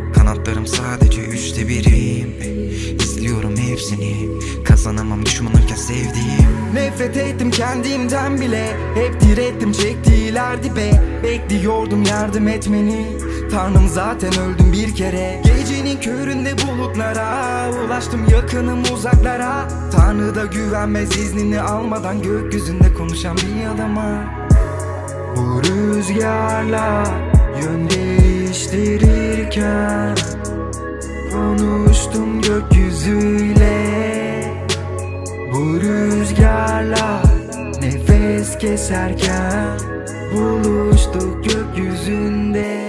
Kanatlarım sadece 1/3'im. İzliyorum hepsini, kazanamam düşmanırken sevdiğim. Nefret ettim kendimden bile, hep direttim çektiler dibe. Bekliyordum yardım etmeni, Tanrım zaten öldüm bir kere. Gecenin köründe bulutlara ulaştım, yakınım uzaklara. Tanrı da güvenmez iznini almadan, gökyüzünde konuşan bir adama. Bu rüzgarla yön değiştirirken konuştum gökyüzüyle. Bu rüzgarla nefes keserken buluştuk gökyüzünde.